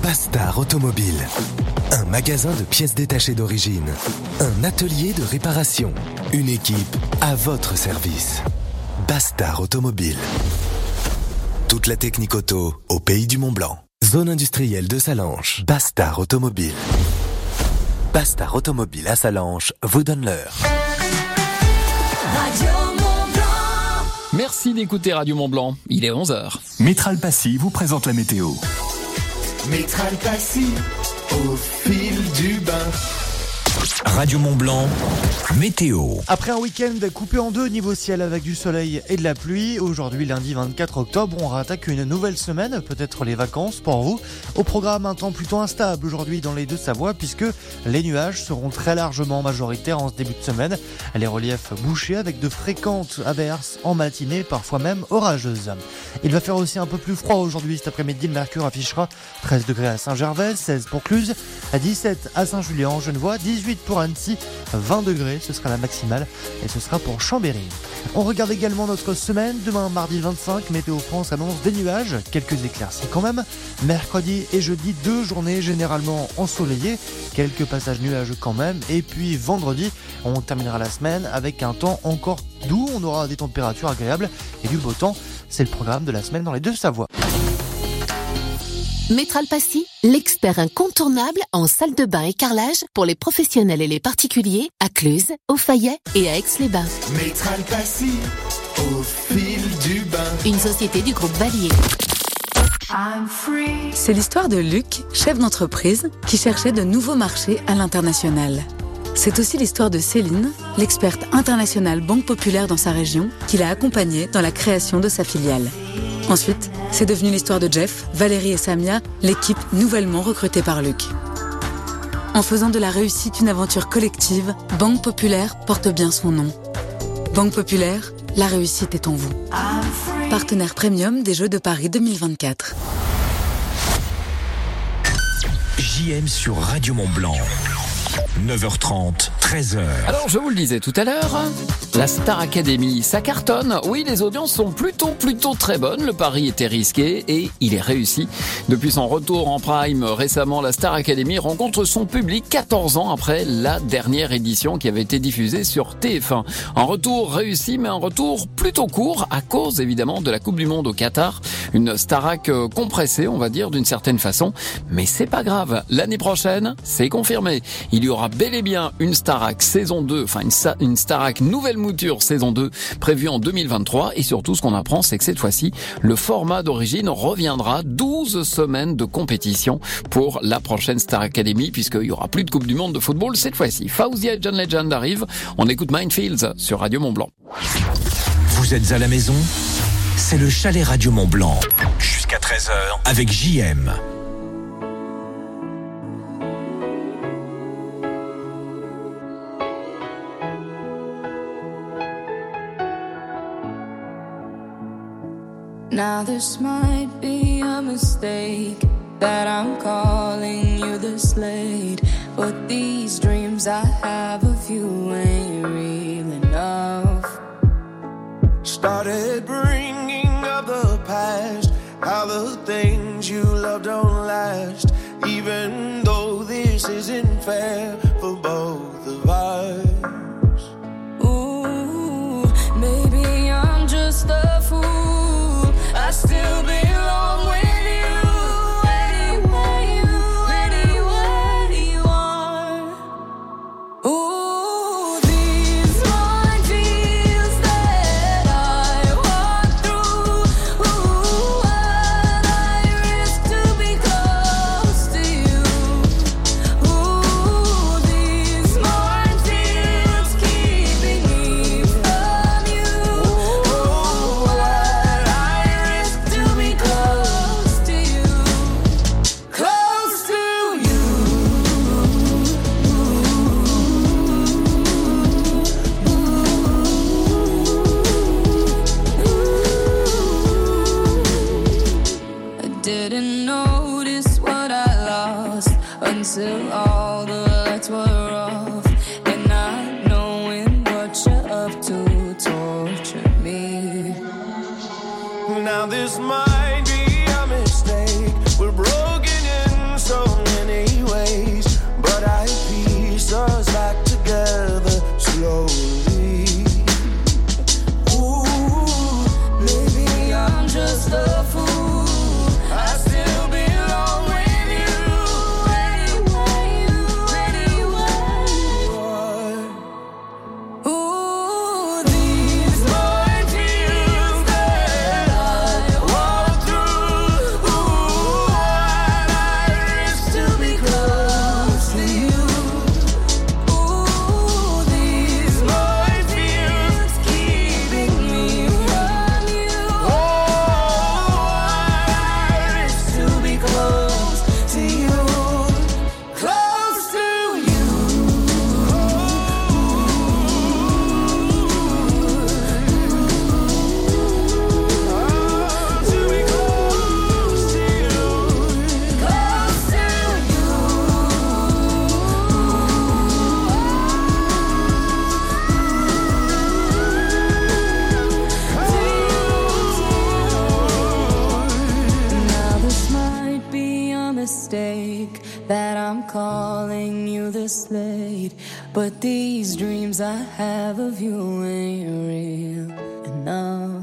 Bastard Automobile. Un magasin de pièces détachées d'origine. Un atelier de réparation. Une équipe à votre service. Bastard Automobile. Toute la technique auto au pays du Mont-Blanc. Zone industrielle de Sallanches. Bastard Automobile. Bastard Automobile à Sallanches vous donne l'heure. Merci d'écouter Radio Mont-Blanc. Il est 11h. Métral Passy vous présente la météo. Métral Passy, au fil du bain. Radio Mont-Blanc, météo. Après un week-end coupé en deux niveau ciel avec du soleil et de la pluie, aujourd'hui lundi 24 octobre, on rattaque une nouvelle semaine, peut-être les vacances pour vous. Au programme, un temps plutôt instable aujourd'hui dans les Deux-Savoie puisque les nuages seront très largement majoritaires en ce début de semaine. Les reliefs bouchés avec de fréquentes averses en matinée, parfois même orageuses. Il va faire aussi un peu plus froid aujourd'hui cet après-midi. Le mercure affichera 13 degrés à Saint-Gervais, 16 pour Cluse, 17 à Saint-Julien-en-Genevois, 18 pour Annecy, 20 degrés, ce sera la maximale et ce sera pour Chambéry. On regarde également notre semaine. Demain, mardi 25, Météo France annonce des nuages, quelques éclaircies quand même. Mercredi et jeudi, 2 journées généralement ensoleillées, quelques passages nuageux quand même. Et puis vendredi, on terminera la semaine avec un temps encore doux. On aura des températures agréables et du beau temps. C'est le programme de la semaine dans les Deux-Savoie. Métral Passy, l'expert incontournable en salle de bain et carrelage pour les professionnels et les particuliers à Cluse, au Fayet et à Aix-les-Bains. Métral Passy, au fil du bain. Une société du groupe Valier. C'est l'histoire de Luc, chef d'entreprise, qui cherchait de nouveaux marchés à l'international. C'est aussi l'histoire de Céline, l'experte internationale Banque Populaire dans sa région, qui l'a accompagnée dans la création de sa filiale. Ensuite, c'est devenu l'histoire de Jeff, Valérie et Samia, l'équipe nouvellement recrutée par Luc. En faisant de la réussite une aventure collective, Banque Populaire porte bien son nom. Banque Populaire, la réussite est en vous. Partenaire premium des Jeux de Paris 2024. JM sur Radio Mont-Blanc. 9h30, 13h. Alors, je vous le disais tout à l'heure, la Star Academy, ça cartonne. Oui, les audiences sont plutôt très bonnes. Le pari était risqué et il est réussi. Depuis son retour en prime récemment, la Star Academy rencontre son public 14 ans après la dernière édition qui avait été diffusée sur TF1. Un retour réussi, mais un retour plutôt court à cause évidemment de la Coupe du Monde au Qatar. Une Starac compressée, on va dire, d'une certaine façon. Mais c'est pas grave. L'année prochaine, c'est confirmé. Il y aura bel et bien une Starac saison 2, enfin une Starac nouvelle mouture saison 2 prévue en 2023 et surtout ce qu'on apprend c'est que cette fois-ci le format d'origine reviendra 12 semaines de compétition pour la prochaine Star Academy puisqu'il y aura plus de Coupe du Monde de football cette fois-ci. Fawzia et John Legend arrivent, on écoute Minefields sur Radio Mont-Blanc. Vous êtes à la maison ? C'est le chalet Radio Mont-Blanc. Jusqu'à 13h avec JM. Now this might be a mistake that I'm calling you this late, but these dreams I have of you ain't real enough. Started bringing up the past, how the things you love don't last, even though this isn't fair for both of us. Ooh, maybe I'm just a fool, I still belong with you, anywhere you are. Ooh, these minefields that I walk through, what I risk to be close to you. Ooh, these minefields keeping me from you. What I risk to be close to you, close to you. I didn't notice what I lost until all the lights were off, and not knowing what you're up to torture me. Now this might be a mistake, we're broken in that I'm calling you this late, but these dreams I have of you ain't real enough.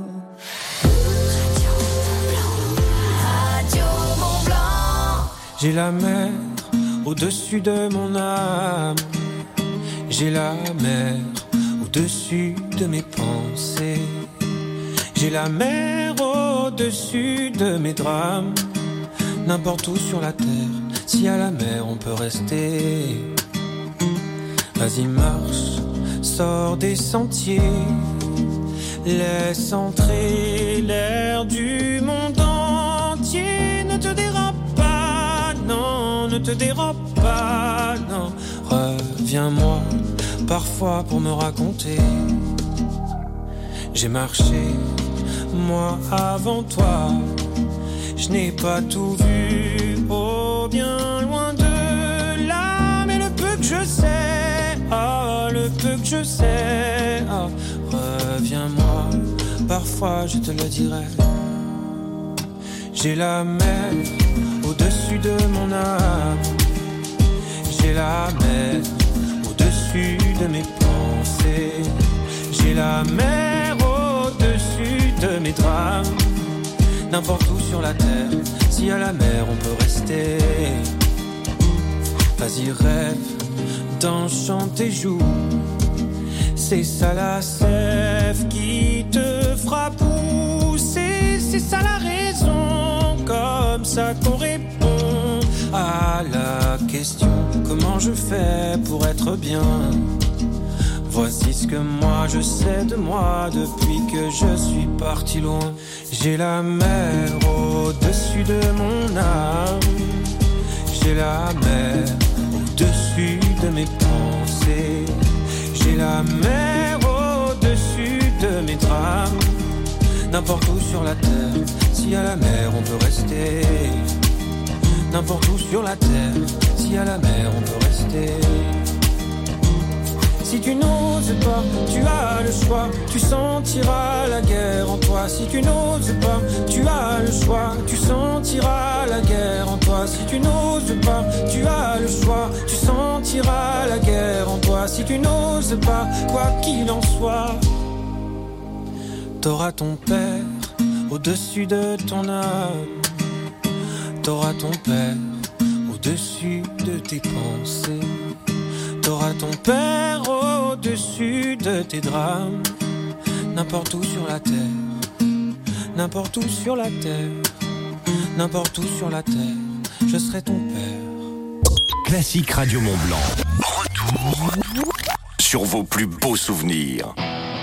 Radio Mont Blanc. J'ai la mer au-dessus de mon âme, j'ai la mer au-dessus de mes pensées, j'ai la mer au-dessus de mes drames. N'importe où sur la terre, si à la mer on peut rester. Vas-y marche, sors des sentiers, laisse entrer l'air du monde entier. Ne te dérobe pas, non, ne te dérobe pas, non. Reviens-moi parfois pour me raconter. J'ai marché, moi avant toi. Je n'ai pas tout vu, oh bien loin de là. Mais le peu que je sais, ah, le peu que je sais, ah, reviens-moi, parfois je te le dirai. J'ai la mer au-dessus de mon âme, j'ai la mer au-dessus de mes pensées, j'ai la mer au-dessus de mes drames. N'importe où sur la terre, si à la mer on peut rester. Vas-y rêve d'un chant tes joues, c'est ça la sève qui te fera pousser. C'est ça la raison, comme ça qu'on répond à la question comment je fais pour être bien. Voici ce que moi je sais de moi depuis que je suis parti loin. J'ai la mer au-dessus de mon âme, j'ai la mer au-dessus de mes pensées, j'ai la mer au-dessus de mes drames. N'importe où sur la terre, si à la mer on peut rester. N'importe où sur la terre, si à la mer on peut rester. Si tu n'oses pas, tu as le choix, tu sentiras la guerre en toi. Si tu n'oses pas, tu as le choix, tu sentiras la guerre en toi. Si tu n'oses pas, tu as le choix, tu sentiras la guerre en toi. Si tu n'oses pas, quoi qu'il en soit, t'auras ton père au-dessus de ton âme, t'auras ton père au-dessus de tes pensées. T'auras ton père au-dessus de tes drames. N'importe où sur la terre, n'importe où sur la terre, n'importe où sur la terre, je serai ton père. Classique Radio Mont Blanc. Retour sur vos plus beaux souvenirs.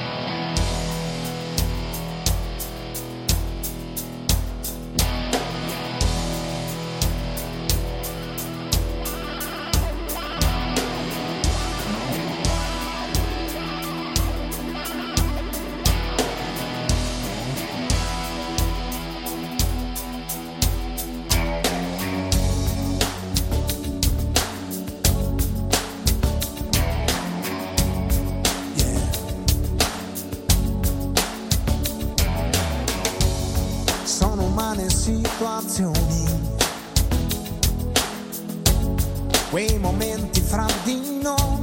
Quei momenti fra di noi,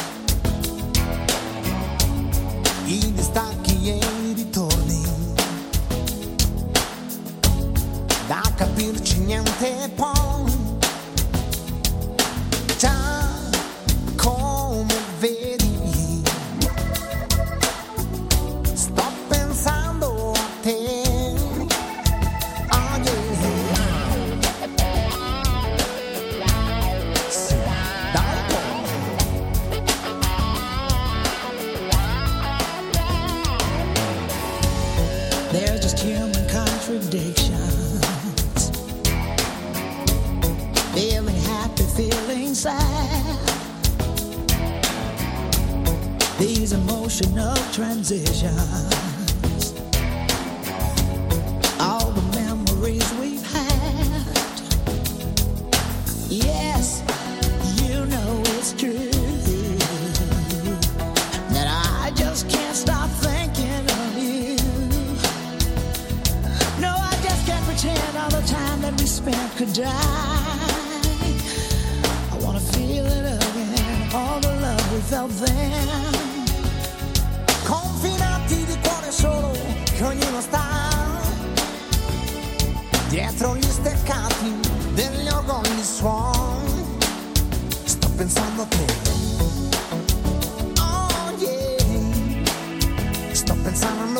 i distacchi e i ritorni, da capirci niente poi, già come vedi, sto pensando a te. Contradictions, feeling happy, feeling sad, these emotional transitions, all the memories we've had. Yes, you know it's true that I just can't stop thinking of you. No, I just can't pretend all the time that we spent could die. without them. Confinati di cuore solo, che ognuno sta dietro gli steccati degli orgogli suon. Sto pensando a te, oh yeah, sto pensando a noi.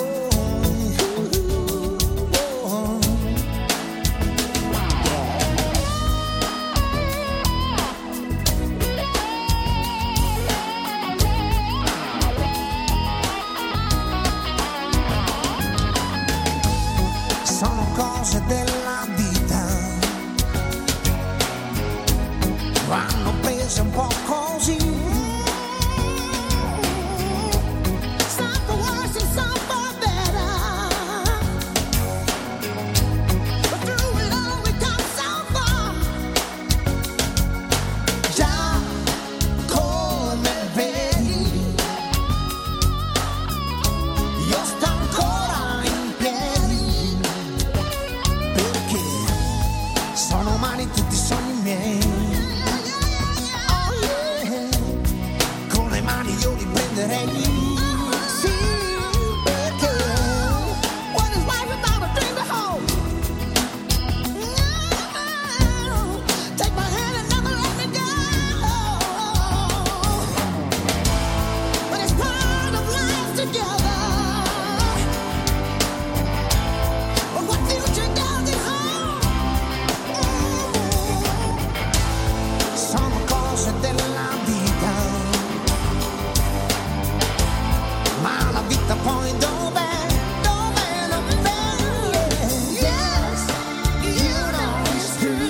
Sono cose della vita, vanno prese un po' così. Some for worse and some for better, but through it all we come so far. Già come vedi, io sto ancora in piedi, perché sono umani tutti i sogni miei. Oh yeah, con le mani io li prenderei. Sì, perché what is life without a dream to hold? No, take my hand and never let me go. But it's part of life together. But what future does it hold? Sono cose della vita, ma la vita poi dov'è? Dov'è? Dov'è? Yes, you know it's true.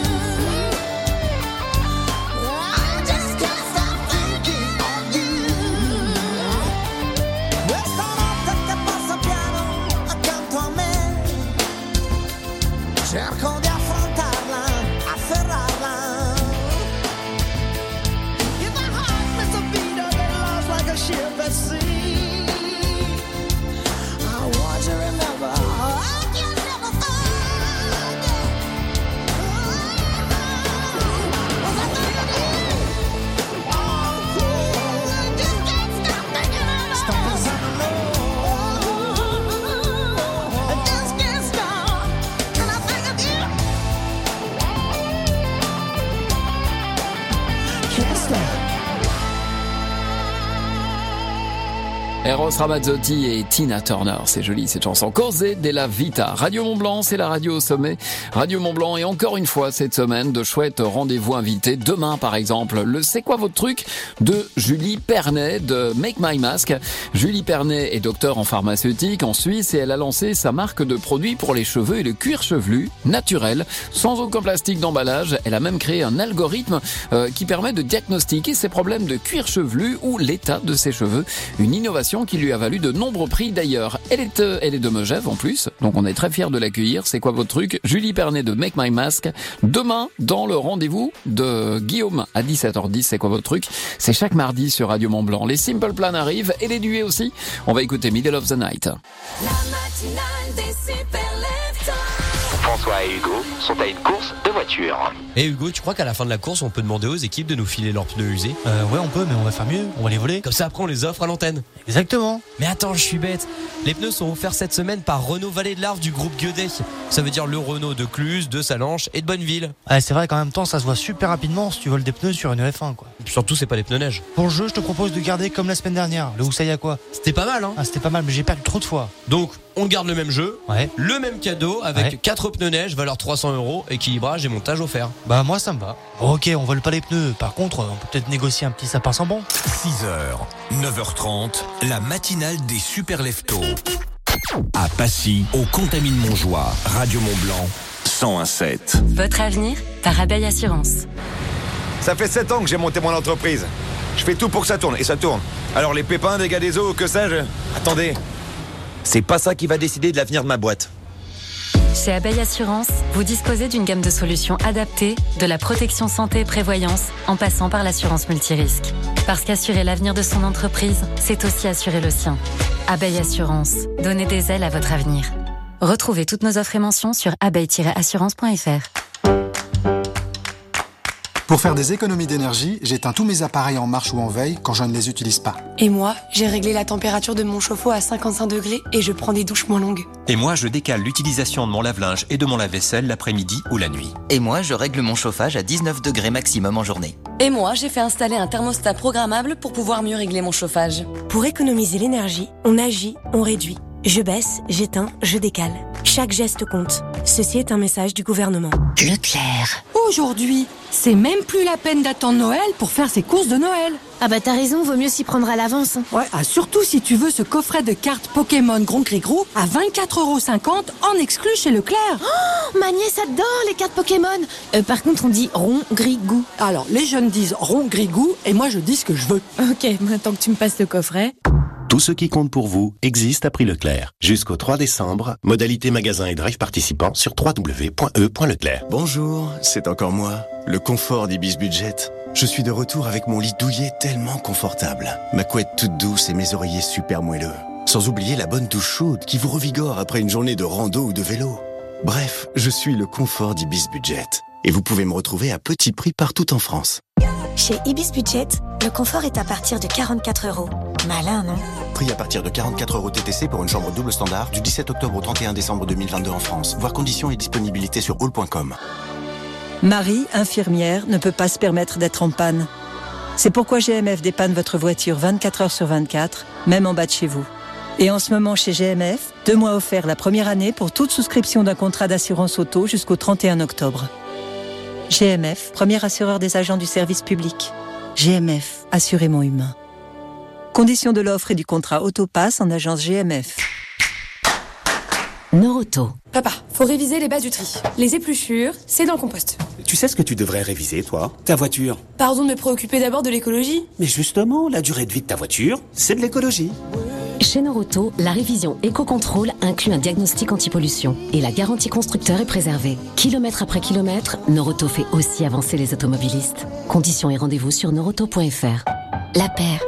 I just can't stop thinking of you. Questa notte che passa piano accanto a me, cerco di affrontarla, afferrarla. If my heart missed a beat or get lost like a ship at sea, I want you to remember I can never forget. Was I thinking of you? Oh, I just can't stop thinking of you. Stop pensando a I just can't stop. And I think of you. Can't stop. Eros Ramazzotti et Tina Turner, c'est joli cette chanson. Cose della Vita. Radio Mont-Blanc, c'est la radio au sommet. Radio Mont-Blanc, et encore une fois cette semaine, de chouettes rendez-vous invités. Demain, par exemple, le C'est quoi votre truc de Julie Pernet de Make My Mask. Julie Pernet est docteur en pharmaceutique en Suisse et elle a lancé sa marque de produits pour les cheveux et le cuir chevelu naturel, sans aucun plastique d'emballage. Elle a même créé un algorithme qui permet de diagnostiquer ses problèmes de cuir chevelu ou l'état de ses cheveux. Une innovation qui lui a valu de nombreux prix d'ailleurs. Elle est de Megève en plus, donc on est très fiers de l'accueillir. C'est quoi votre truc? Julie Pernet de Make My Mask. Demain, dans le rendez-vous de Guillaume à 17h10, c'est quoi votre truc? C'est chaque mardi sur Radio Mont-Blanc. Les Simple Plan arrivent et les duets aussi. On va écouter Middle of the Night. La matinale des super leftos. François et Hugo sont à une course de voiture. Et Hugo, tu crois qu'à la fin de la course, on peut demander aux équipes de nous filer leurs pneus usés? Ouais, on peut, mais on va faire mieux. On va les voler. Comme ça, après, on les offre à l'antenne. Exactement. Mais attends, je suis bête. Les pneus sont offerts cette semaine par Renault Vallée de l'Arve du groupe Gueudet. Ça veut dire le Renault de Cluse, de Salanches et de Bonneville. Ouais, c'est vrai qu'en même temps, ça se voit super rapidement si tu voles des pneus sur une F1, quoi. Surtout, c'est pas des pneus neige. Pour le jeu, je te propose de garder comme la semaine dernière, le Oussaï à quoi. C'était pas mal, hein? Ah, c'était pas mal, mais j'ai perdu trop de fois. Donc, on garde le même jeu, ouais. Le même cadeau avec 4 pneus neige, valeur 300 €, équilibrage et montage offert. Bah, moi, ça me va. Ok, on vole pas les pneus. Par contre, on peut peut-être négocier un petit sapin sans bon. 6h, 9h30, la matinale des super leftos. À Passy, au Contamine-Montjoie, Radio Mont-Blanc, 101.7. Votre avenir par Abeille Assurance. Ça fait 7 ans que j'ai monté mon entreprise. Je fais tout pour que ça tourne, et ça tourne. Alors les pépins, dégâts des eaux, que sais-je? Attendez, c'est pas ça qui va décider de l'avenir de ma boîte. Chez Abeille Assurance, vous disposez d'une gamme de solutions adaptées, de la protection santé et prévoyance, en passant par l'assurance multirisque. Parce qu'assurer l'avenir de son entreprise, c'est aussi assurer le sien. Abeille Assurance, donnez des ailes à votre avenir. Retrouvez toutes nos offres et mentions sur abeille-assurance.fr. Pour faire des économies d'énergie, j'éteins tous mes appareils en marche ou en veille quand je ne les utilise pas. Et moi, j'ai réglé la température de mon chauffe-eau à 55 degrés et je prends des douches moins longues. Et moi, je décale l'utilisation de mon lave-linge et de mon lave-vaisselle l'après-midi ou la nuit. Et moi, je règle mon chauffage à 19 degrés maximum en journée. Et moi, j'ai fait installer un thermostat programmable pour pouvoir mieux régler mon chauffage. Pour économiser l'énergie, on agit, on réduit. Je baisse, j'éteins, je décale. Chaque geste compte. Ceci est un message du gouvernement. Leclerc. Aujourd'hui, c'est même plus la peine d'attendre Noël pour faire ses courses de Noël. Ah bah t'as raison, vaut mieux s'y prendre à l'avance. Ouais, surtout si tu veux ce coffret de cartes Pokémon Grand Gris-Gros à 24,50€ en exclu chez Leclerc. Oh, ma nièce adore les cartes Pokémon. Par contre, on dit rond, gris, goût. Alors, les jeunes disent rond, gris, goût et moi je dis ce que je veux. Ok, maintenant que tu me passes le coffret... Tout ce qui compte pour vous existe à prix Leclerc. Jusqu'au 3 décembre, modalité magasin et drive participants sur www.e.leclerc. Bonjour, c'est encore moi, le confort d'Ibis Budget. Je suis de retour avec mon lit douillet tellement confortable, ma couette toute douce et mes oreillers super moelleux. Sans oublier la bonne douche chaude qui vous revigore après une journée de rando ou de vélo. Bref, je suis le confort d'Ibis Budget. Et vous pouvez me retrouver à petit prix partout en France. Chez Ibis Budget, le confort est à partir de 44€. Malin, non? Prix à partir de 44€ TTC pour une chambre double standard du 17 octobre au 31 décembre 2022 en France. Voir conditions et disponibilité sur all.com. Marie, infirmière, ne peut pas se permettre d'être en panne. C'est pourquoi GMF dépanne votre voiture 24h sur 24, même en bas de chez vous. Et en ce moment chez GMF, 2 mois offerts la première année pour toute souscription d'un contrat d'assurance auto jusqu'au 31 octobre. GMF, premier assureur des agents du service public. GMF, assurément humain. Conditions de l'offre et du contrat Autopass en agence GMF. Noroto. Papa, faut réviser les bases du tri. Les épluchures, c'est dans le compost. Tu sais ce que tu devrais réviser, toi? Ta voiture. Pardon de me préoccuper d'abord de l'écologie. Mais justement, la durée de vie de ta voiture, c'est de l'écologie. Chez Noroto, la révision Eco-Control inclut un diagnostic anti-pollution et la garantie constructeur est préservée. Kilomètre après kilomètre, Noroto fait aussi avancer les automobilistes. Conditions et rendez-vous sur noroto.fr. La paire.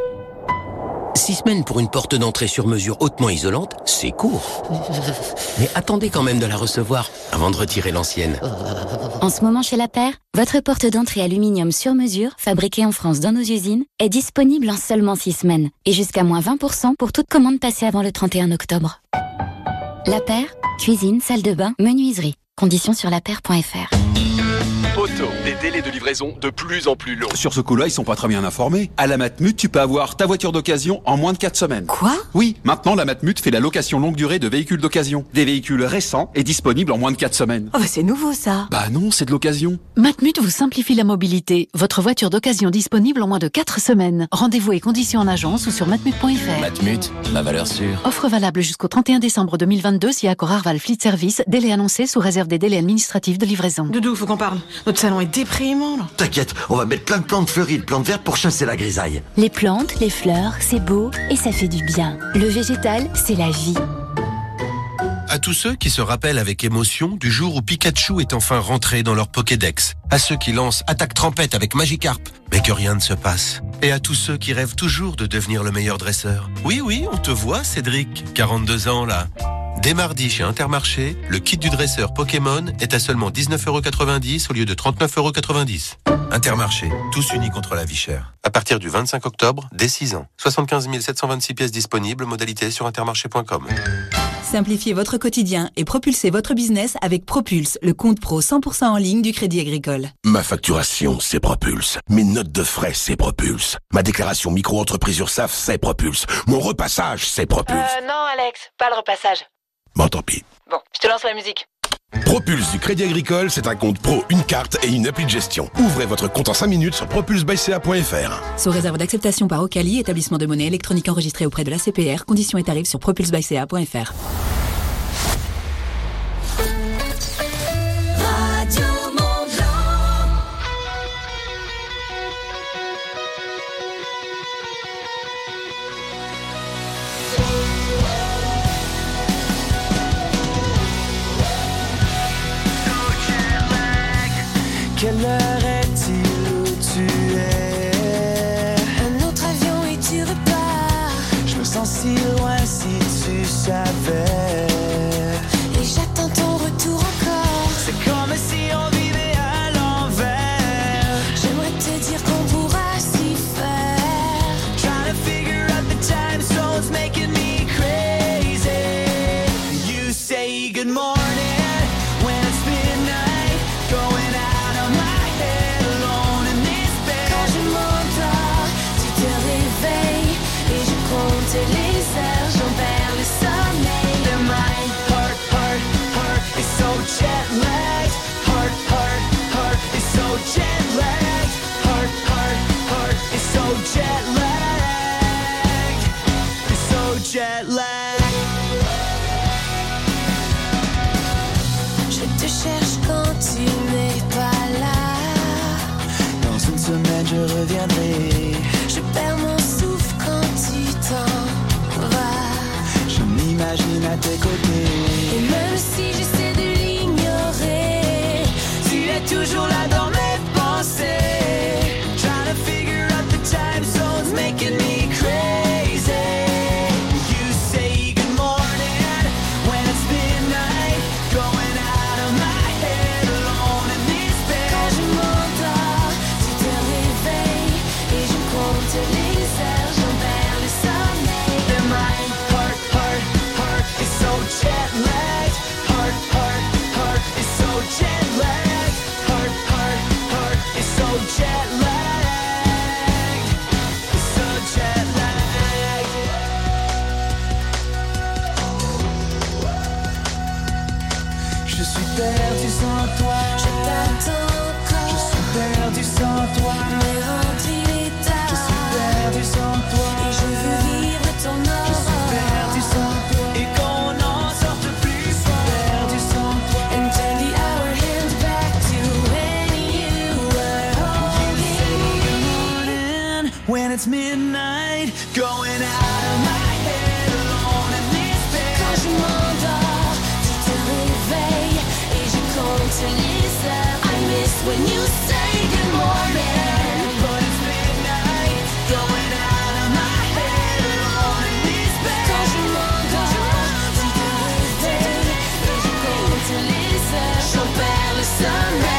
6 semaines pour une porte d'entrée sur mesure hautement isolante, c'est court. Mais attendez quand même de la recevoir avant de retirer l'ancienne. En ce moment chez La Paire, votre porte d'entrée aluminium sur mesure, fabriquée en France dans nos usines, est disponible en seulement 6 semaines et jusqu'à moins 20% pour toute commande passée avant le 31 octobre. La Paire, cuisine, salle de bain, menuiserie. Conditions sur lapaire.fr. Auto, des délais de livraison de plus en plus longs. Sur ce coup-là, ils sont pas très bien informés. À la Matmut, tu peux avoir ta voiture d'occasion en moins de 4 semaines. Quoi? Oui, maintenant la Matmut fait la location longue durée de véhicules d'occasion. Des véhicules récents et disponibles en moins de 4 semaines. Oh bah c'est nouveau ça. Bah non, c'est de l'occasion. Matmut vous simplifie la mobilité. Votre voiture d'occasion disponible en moins de 4 semaines. Rendez-vous et conditions en agence ou sur matmut.fr. Matmut, la valeur sûre. Offre valable jusqu'au 31 décembre 2022 si accord Arval Fleet Service. Délai annoncé sous réserve des délais administratifs de livraison. Doudou, faut qu'on parle. Notre salon est déprimant là. T'inquiète, on va mettre plein de plantes fleuries, de plantes vertes pour chasser la grisaille. Les plantes, les fleurs, c'est beau et ça fait du bien. Le végétal, c'est la vie. À tous ceux qui se rappellent avec émotion du jour où Pikachu est enfin rentré dans leur Pokédex. À ceux qui lancent Attaque Trempette avec Magikarp, mais que rien ne se passe. Et à tous ceux qui rêvent toujours de devenir le meilleur dresseur. Oui, on te voit, Cédric, 42 ans là. Dès mardi chez Intermarché, le kit du dresseur Pokémon est à seulement 19,90€ au lieu de 39,90€. Intermarché, tous unis contre la vie chère. À partir du 25 octobre, dès 6 ans. 75 726 pièces disponibles, modalité sur intermarché.com. Simplifiez votre quotidien et propulsez votre business avec Propulse, le compte pro 100% en ligne du Crédit Agricole. Ma facturation, c'est Propulse. Mes notes de frais, c'est Propulse. Ma déclaration micro-entreprise URSSAF, c'est Propulse. Mon repassage, c'est Propulse. Non, Alex, pas le repassage. Bon, tant pis. Bon, je te lance la musique. Propulse du Crédit Agricole, c'est un compte pro, une carte et une appli de gestion. Ouvrez votre compte en 5 minutes sur propulsebyca.fr. Sous réserve d'acceptation par Ocali, établissement de monnaie électronique enregistré auprès de la CPR, conditions et tarifs sur propulsebyca.fr. Quelle heure est-il où tu es? Un autre avion et tu repars. Je me sens si loin si tu savais. Et j'attends ton retour encore. C'est comme si on vivait à l'envers. Je it's midnight, going out of my head, alone in this bed. Quand je m'endors, tu te réveilles et je compte les heures. I miss when you say good morning, but it's midnight, going out of my head, alone in this bed. Quand je m'endors, tu te réveilles et je compte les heures. J'en perds le sommeil.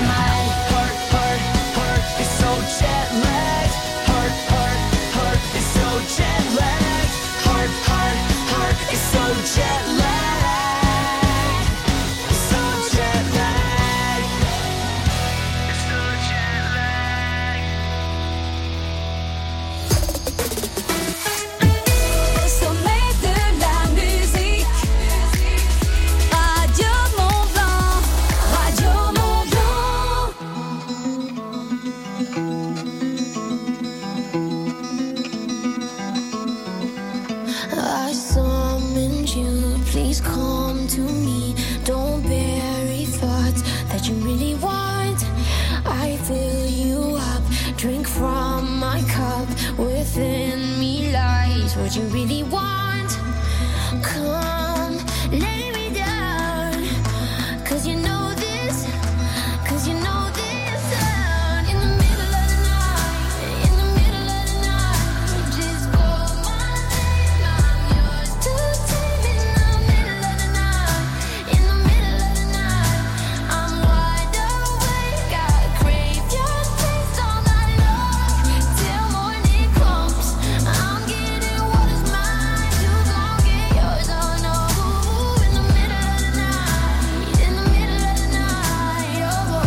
Within me lies what you really want. Come, lay me down. Cause you know this. Cause you know this sound. In the middle of the night. In the middle of the night. Just call my name. I'm yours to take. In the middle of the night. In the middle of the night. I'm wide awake. I crave your taste all night long. Till morning comes. I'm getting what is mine. You gon' get yours. Oh no. In the middle of the night. In the middle of the night. Oh.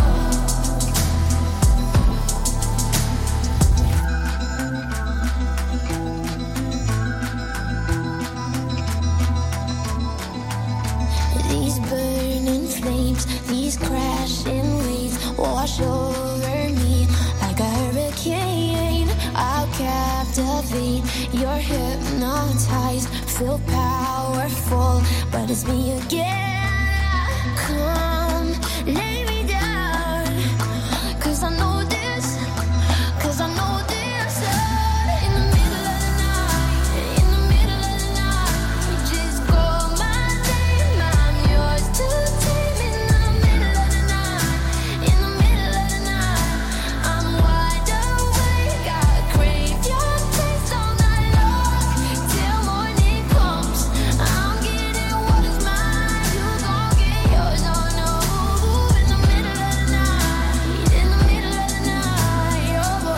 These burning flames, these crashing waves wash over me like a hurricane. I'll captivate, you're hypnotized, feel powerful, but it's me again. Come, lay me down, cause I know this, cause I know this. In the middle of the night, in the middle of the night, just call my name, I'm yours to take. In the middle of the night, in the middle of the night, I'm wide awake, I crave your taste all night long. Till morning comes, I'm getting what is mine. You gon' get yours, oh no. In the middle of the night, in the middle of the night, oh.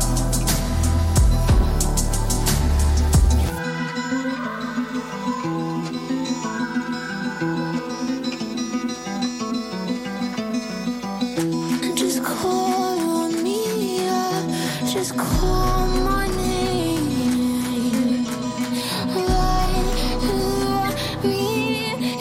Just call on me, just call my name. Let me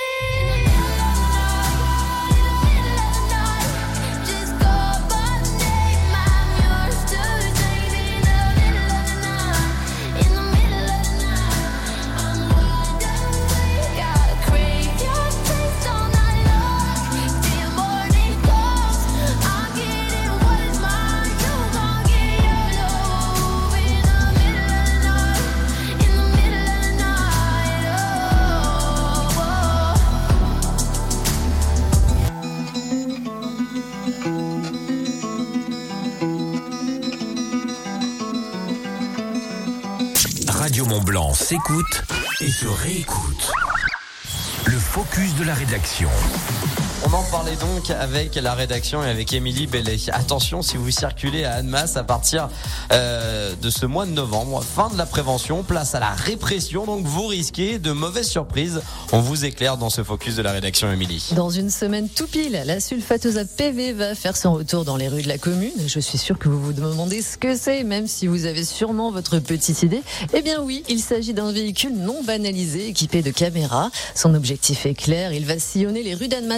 just call my name. I'm yours to take. In the middle of the night, in the middle of the night, I'm wide awake. I crave your taste all night long. Till morning comes, I'm getting what is mine. You gon' get yours, oh. In the middle of the night, in the middle of the night, Radio Mont-Blanc s'écoute et se réécoute. Le focus de la rédaction. On en parlait donc avec la rédaction et avec Émilie Bellet. Attention, si vous circulez à Annemasse à partir de ce mois de novembre, fin de la prévention, place à la répression, donc vous risquez de mauvaises surprises. On vous éclaire dans ce focus de la rédaction, Émilie. Dans une semaine tout pile, la sulfateuse à PV va faire son retour dans les rues de la commune. Je suis sûre que vous vous demandez ce que c'est, même si vous avez sûrement votre petite idée. Eh bien oui, il s'agit d'un véhicule non banalisé, équipé de caméras. Son objectif est clair, il va sillonner les rues d'Annemasse pour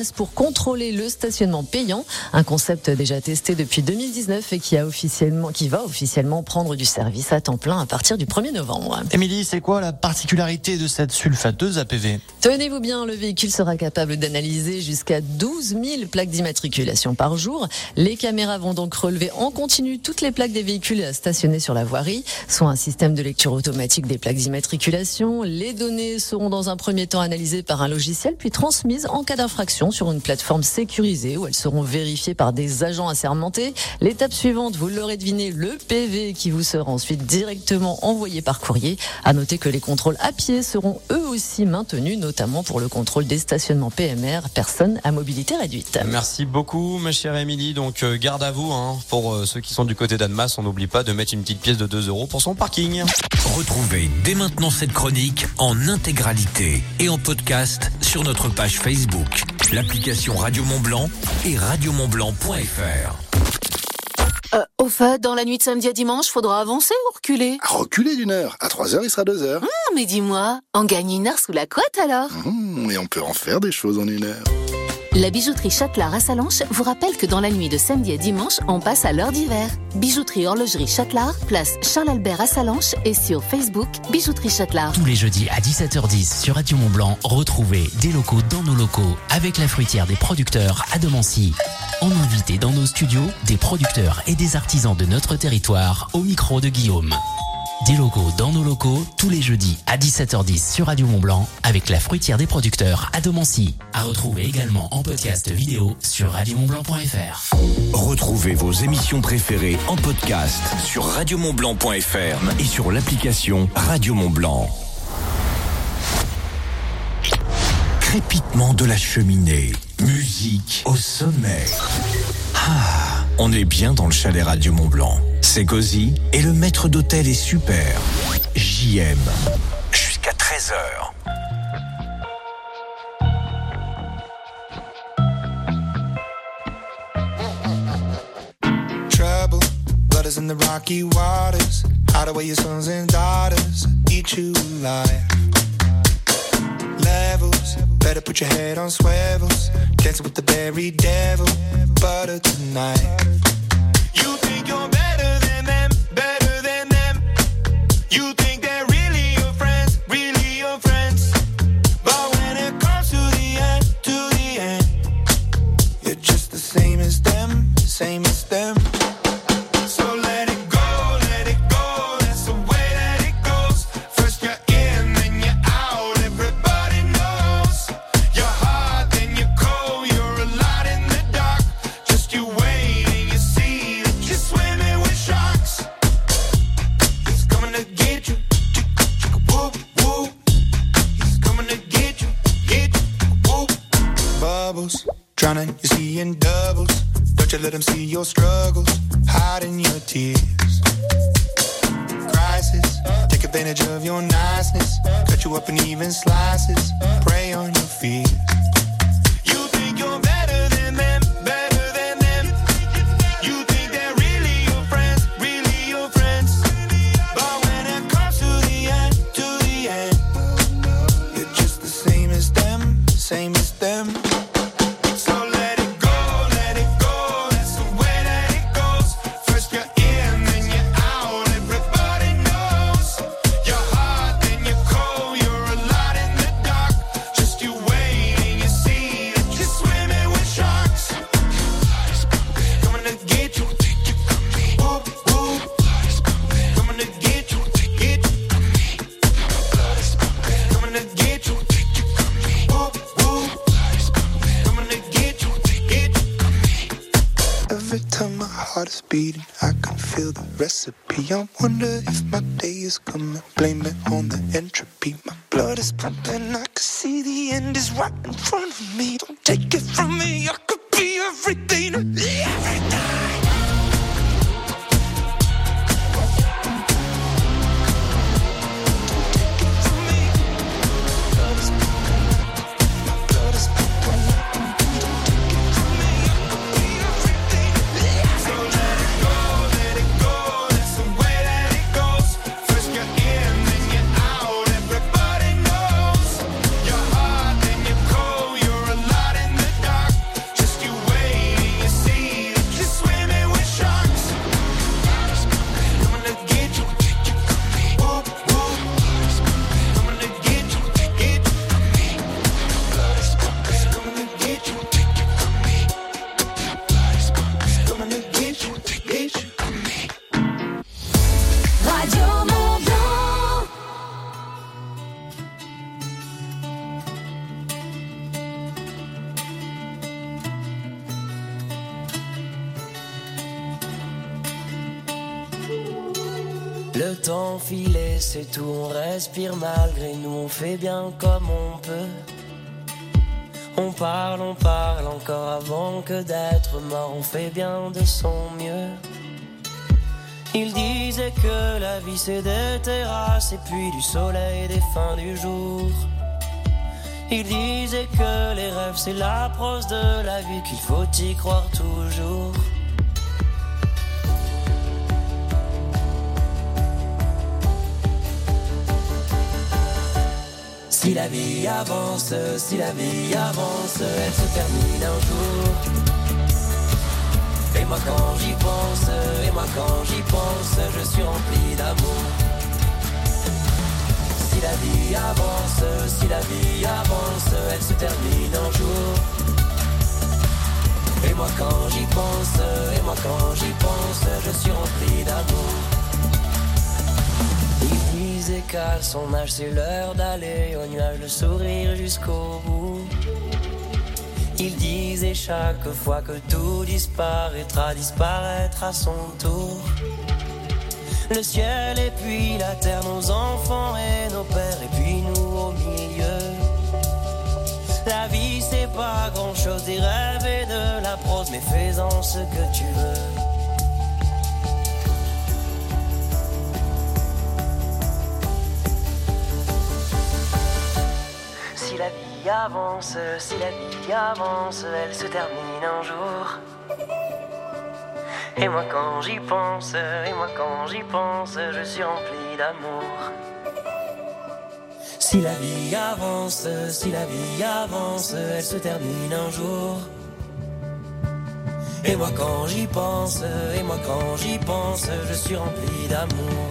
contrôler le stationnement payant, un concept déjà testé depuis 2019 et qui va officiellement prendre du service à temps plein à partir du 1er novembre. Émilie, c'est quoi la particularité de cette sulfateuse APV ? Tenez-vous bien, le véhicule sera capable d'analyser jusqu'à 12 000 plaques d'immatriculation par jour. Les caméras vont donc relever en continu toutes les plaques des véhicules stationnés sur la voirie, soit un système de lecture automatique des plaques d'immatriculation. Les données seront dans un premier temps analysées par un logiciel, puis transmises en cas d'infraction sur une plateforme sécurisée où elles seront vérifiées par des agents assermentés. L'étape suivante, vous l'aurez deviné, le PV qui vous sera ensuite directement envoyé par courrier. À noter que les contrôles à pied seront eux aussi maintenus, notamment pour le contrôle des stationnements PMR, personnes à mobilité réduite. Merci beaucoup, ma chère Émilie. Donc, garde à vous, pour ceux qui sont du côté d'Annemasse, on n'oublie pas de mettre une petite pièce de 2 € pour son parking. Retrouvez dès maintenant cette chronique en intégralité et en podcast sur notre page Facebook, l'application Radio Mont-Blanc et radiomontblanc.fr. Au fait, dans la nuit de samedi à dimanche, faudra avancer ou reculer ? Reculer d'1 heure. À 3 heures, il sera 2 heures. Mais dis-moi, on gagne 1 heure sous la couette alors ? Et on peut en faire des choses en 1 heure. La bijouterie Châtelard à Salanches vous rappelle que dans la nuit de samedi à dimanche, on passe à l'heure d'hiver. Bijouterie Horlogerie Châtelard, place Charles-Albert à Salanches et sur Facebook, Bijouterie Châtelard. Tous les jeudis à 17h10 sur Radio Mont-Blanc, retrouvez des locaux dans nos locaux avec la fruitière des producteurs à Domancy. On invite dans nos studios des producteurs et des artisans de notre territoire au micro de Guillaume. Des locaux dans nos locaux, tous les jeudis à 17h10 sur Radio Mont-Blanc avec la fruitière des producteurs à Domancy. À retrouver également en podcast vidéo sur radiomontblanc.fr. Retrouvez vos émissions préférées en podcast sur radiomontblanc.fr et sur l'application Radio Mont-Blanc. Crépitement de la cheminée, musique au sommet. On est bien dans le chalet Radio Mont-Blanc. C'est cosy et le maître d'hôtel est super. JM. Jusqu'à 13h. Trouble, blood is in the rocky waters. Hide away your sons and daughters. Eat you alive. Levels, better put your head on swivels. Dancing with the very devil. Butter tonight. You think you're better than them, better than them. You think they're really your friends, really your friends. But when it comes to the end, you're just the same as them, same as them. So let it go, that's the way that it goes. First you're in, then you're out, everybody knows. You're hot, then you're cold, you're a lot in the dark. Just you wait and you see that you're swimming with sharks. He's coming to get you, whoop, whoop. He's coming to get you, whoop. Bubbles, drowning, you're seeing doubles. Don't you let him see your struggles, hiding your tears. Crisis, take advantage of your niceness. Cut you up in even slices, prey on your fears. You think you're better than them, better than them. You think they're really your friends, really your friends. But when it comes to the end, you're just the same as them, same as them. So let it go, that's the way that it goes. First you're in, then you're out, everybody knows. You're hot, then you're cold, you're a lot in the dark. Just you wait and you see that you're swimming with sharks. Coming to get you, whoop, whoop. Coming to get you, coming to get you, whoop, whoop. Coming to get you. Every time my heart is beating, I can feel the recipe. I wonder if my day is coming. Blame it on the entropy. My blood is pumping. I can see the end is right in front of me. Don't take it from me. I could be everything to me, everything. Le temps filé, c'est tout, on respire malgré nous, on fait bien comme on peut. On parle encore avant que d'être mort, on fait bien de son mieux. Il disait que la vie c'est des terrasses et puis du soleil, des fins du jour. Il disait que les rêves c'est la prose de la vie, qu'il faut y croire toujours. Si la vie avance, elle se termine un jour. Et moi quand j'y pense, je suis rempli d'amour. Si la vie avance, elle se termine un jour. Et moi quand j'y pense, je suis rempli d'amour. Il disait qu'à son âge c'est l'heure d'aller au nuage, le sourire jusqu'au bout. Il disait chaque fois que tout disparaîtra à son tour. Le ciel et puis la terre, nos enfants et nos pères, et puis nous au milieu. La vie c'est pas grand chose, des rêves et de la prose, mais fais-en ce que tu veux. Si la vie avance, elle se termine un jour. Et moi quand j'y pense, je suis rempli d'amour. Si la vie avance, elle se termine un jour. Et moi quand j'y pense, je suis rempli d'amour.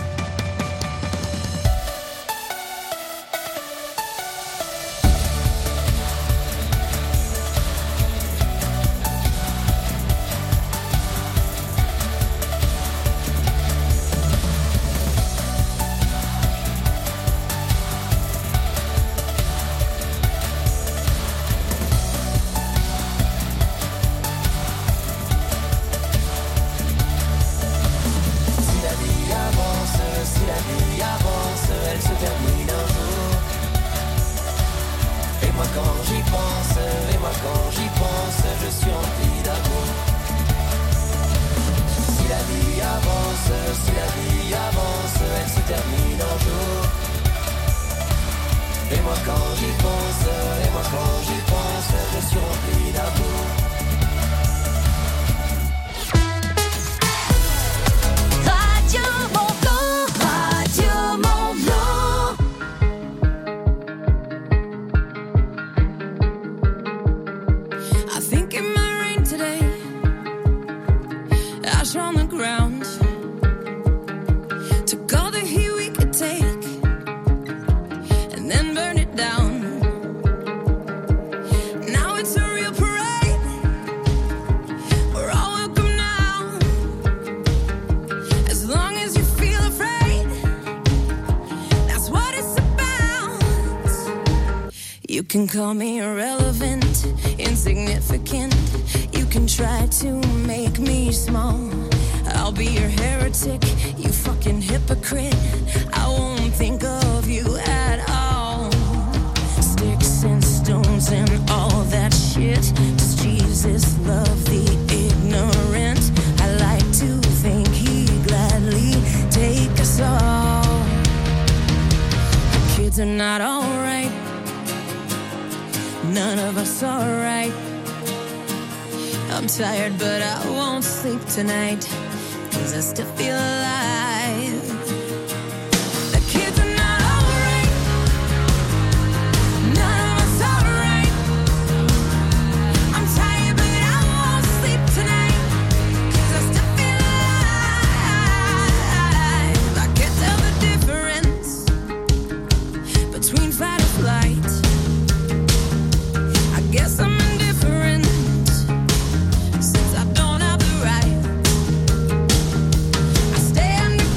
You can call me irrelevant, insignificant. You can try to make me small. I'll be your heretic, you fucking hypocrite. I won't think of you at all. Sticks and stones and all that shit. Does Jesus love the ignorant? I like to think he'd gladly take us all. The kids are not alright. None of us are right. I'm tired but I won't sleep tonight, 'cause I still feel alive. The kids are not alright. None of us are right. I'm tired but I won't sleep tonight, 'cause I still feel alive. I can't tell the difference between fight or flight. I guess I'm indifferent, since I don't have the right. I stay under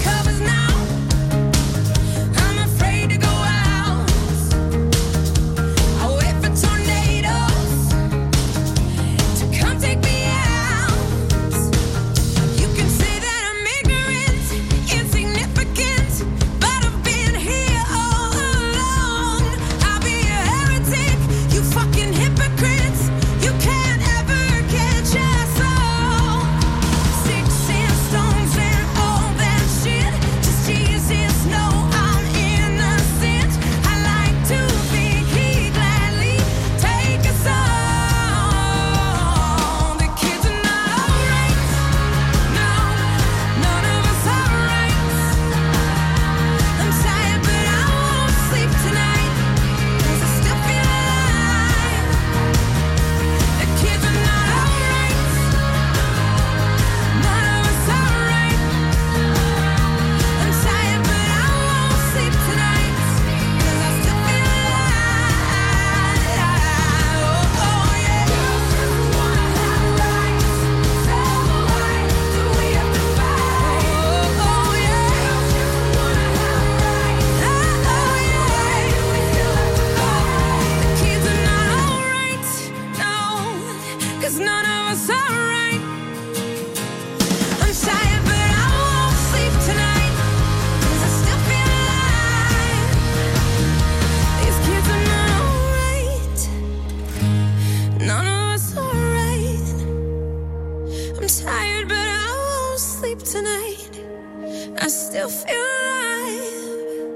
up tonight, I still feel alive.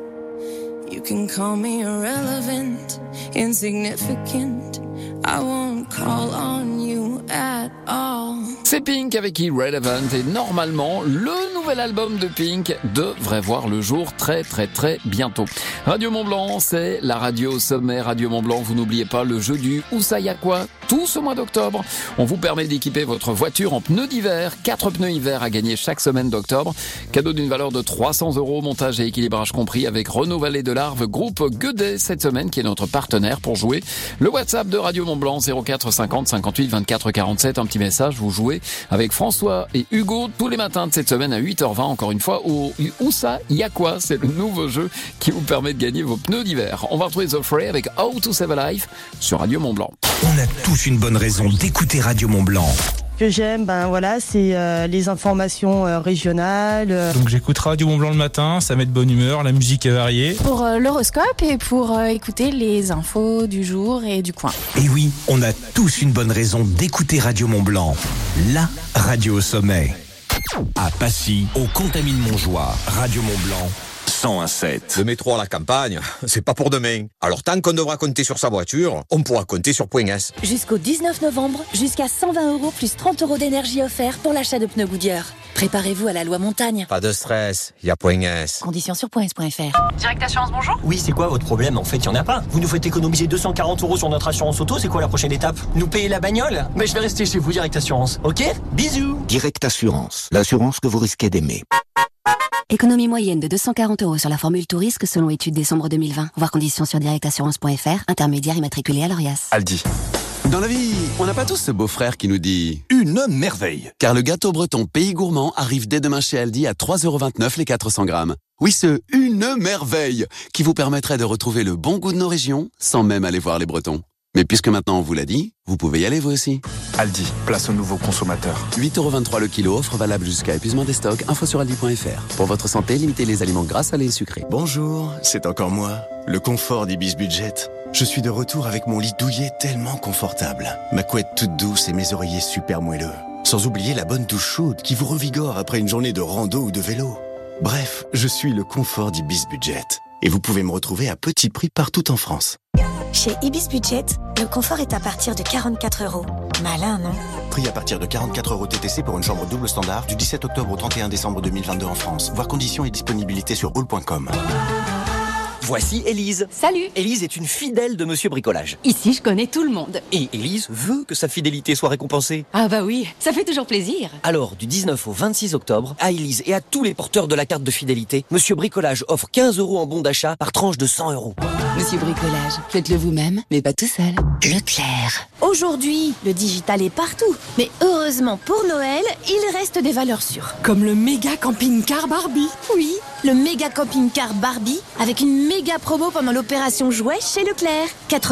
You can call me irrelevant, insignificant. I won't call on you at all. C'est Pink avec Irrelevant et normalement le nouvel album de Pink devrait voir le jour très bientôt. Radio Mont-Blanc, c'est la radio au sommet. Radio Mont-Blanc, vous n'oubliez pas le jeu du Où ça y a quoi tout ce mois d'octobre. On vous permet d'équiper votre voiture en pneus d'hiver, 4 pneus hiver à gagner chaque semaine d'octobre. Cadeau d'une valeur de 300 €, montage et équilibrage compris avec Renault Vallée de l'Arve, groupe Guedet cette semaine qui est notre partenaire pour jouer. Le WhatsApp de Radio Mont-Blanc 04 50 58 24 47. Un petit message, vous jouez avec François et Hugo tous les matins de cette semaine à 8h20. Encore une fois, Où ça y a quoi? C'est le nouveau jeu qui vous permet de gagner vos pneus d'hiver. On va retrouver The Fray avec How to Save a Life sur Radio Mont-Blanc. On a tous une bonne raison d'écouter Radio Mont-Blanc. Ce que j'aime, c'est les informations régionales. Donc j'écoute Radio Mont-Blanc le matin, ça met de bonne humeur, la musique est variée. Pour l'horoscope et pour écouter les infos du jour et du coin. Et oui, on a tous une bonne raison d'écouter Radio Mont-Blanc, la radio au sommet. À Passy, au Contamine-Montjoie, Radio Mont-Blanc 101.7. Le métro à la campagne, c'est pas pour demain. Alors tant qu'on devra compter sur sa voiture, on pourra compter sur Point S. Jusqu'au 19 novembre, jusqu'à 120 € plus 30 € d'énergie offert pour l'achat de pneus Goodyear. Préparez-vous à la loi montagne. Pas de stress, il y a Point S. Conditions sur points.fr. Direct Assurance, bonjour. Oui, c'est quoi votre problème? En fait, il n'y en a pas. Vous nous faites économiser 240 € sur notre assurance auto, c'est quoi la prochaine étape? Nous payer la bagnole? Mais je vais rester chez vous, Direct Assurance. Ok? Bisous. Direct Assurance, l'assurance que vous risquez d'aimer. Économie moyenne de 240 € sur la formule tout risque selon étude décembre 2020. Voir conditions sur directassurance.fr, intermédiaire immatriculé à l'ORIAS. Aldi. Dans la vie, on n'a pas tous ce beau-frère qui nous dit « Une merveille !» Car le gâteau breton Pays Gourmand arrive dès demain chez Aldi à 3,29 € les 400 grammes. Oui, ce « Une merveille !» qui vous permettrait de retrouver le bon goût de nos régions sans même aller voir les Bretons. Mais puisque maintenant on vous l'a dit, vous pouvez y aller vous aussi. Aldi, place aux nouveaux consommateurs. 8,23 € le kilo, offre valable jusqu'à épuisement des stocks, info sur aldi.fr. Pour votre santé, limitez les aliments gras, salés et sucrés. Bonjour, c'est encore moi, le confort d'Ibis Budget. Je suis de retour avec mon lit douillet tellement confortable, ma couette toute douce et mes oreillers super moelleux. Sans oublier la bonne douche chaude qui vous revigore après une journée de rando ou de vélo. Bref, je suis le confort d'Ibis Budget. Et vous pouvez me retrouver à petit prix partout en France. Chez Ibis Budget, le confort est à partir de 44 €. Malin, non? Prix à partir de 44 € TTC pour une chambre double standard du 17 octobre au 31 décembre 2022 en France. Voir conditions et disponibilité sur all.com. Voici Élise. Salut. Élise est une fidèle de Monsieur Bricolage. Ici, je connais tout le monde. Et Élise veut que sa fidélité soit récompensée. Ah bah oui, ça fait toujours plaisir. Alors, du 19 au 26 octobre, à Élise et à tous les porteurs de la carte de fidélité, Monsieur Bricolage offre 15 € en bon d'achat par tranche de 100 €. Monsieur Bricolage, faites-le vous-même, mais pas tout seul. Leclerc. Aujourd'hui, le digital est partout. Mais heureusement pour Noël, il reste des valeurs sûres. Comme le méga camping-car Barbie. Oui, le méga camping-car Barbie avec une méga promo pendant l'opération jouet chez Leclerc.